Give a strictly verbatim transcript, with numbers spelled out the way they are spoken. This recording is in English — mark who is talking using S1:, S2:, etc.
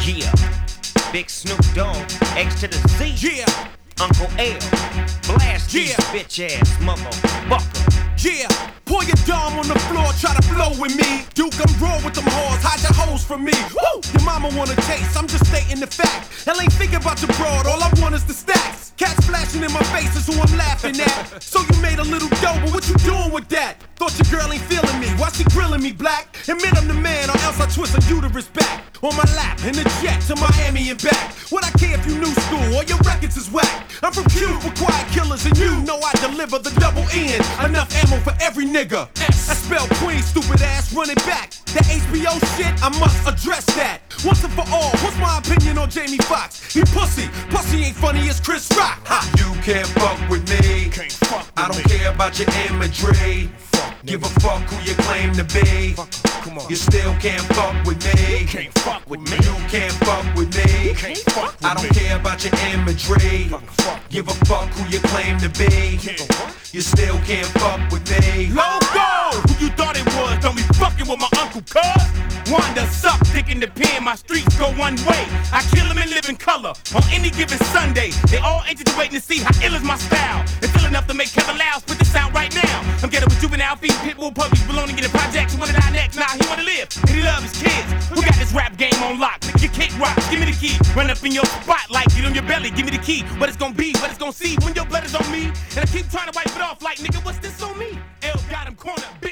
S1: Yeah, Big Snoop Dogg, X to the Z.
S2: Yeah,
S1: Uncle L, blast
S2: Yeah.
S1: these bitch ass motherfucker.
S2: yeah. Pour your dime on the floor, try to flow with me. Duke, I'm raw with them whores, hide your hoes from me. Woo! Your mama wanna taste, I'm just stating the fact. Hell ain't thinking about your broad, all I want is the stacks. Cats flashing in my face is who I'm laughing at. So you made a little dough, but what you doing with that? Thought your girl ain't feeling me, why she grilling me black? Admit I'm the man, or else I twist a uterus back. On my lap, in a jet to Miami and back. What I care if you new school, or your records is whack. I'm from Cuba for quiet killers, and you know I deliver the double N. Enough ammo for every nigga. I spell Queen, stupid ass, run it back. That H B O shit, I must address that. Once and for all, what's my opinion on Jamie Foxx? He pussy, pussy ain't funny as Chris Rock. Ha.
S3: You can't fuck with me.
S2: Can't fuck with
S3: I don't
S2: me.
S3: care about your imagery.
S2: Fuck,
S3: Give a fuck who you claim to be.
S2: Fuck, come on.
S3: You still can't fuck with me.
S2: Can't fuck with me.
S3: You can't fuck with me.
S2: Can't fuck with
S3: I don't
S2: me.
S3: care about your imagery.
S2: Fuck, fuck
S3: Give a fuck who you claim to be.
S2: Yeah.
S3: You still can't fuck with me.
S4: Logo! Who you thought it was? Don't be fucking with my uncle, cuz. Wanda suck, dick in the pen, my streets go one way. I kill them and live in color on any given Sunday. They all anxious waiting to see how ill is my style. It's ill enough to make Kevin Loud put this out right now. I'm getting with juvenile feet, pitbull puppies, belonging in the projects. Wanna die next? Nah, he wanna live, and he love his kids. Who got this rap game on lock? Your kick rock, give me the key. Run up in your spot like get on your belly, give me the key. What it's gonna be, what it's gonna see when your blood is on me. And I keep trying to wipe it off like, nigga, what's this on me? L got him cornered, bitch.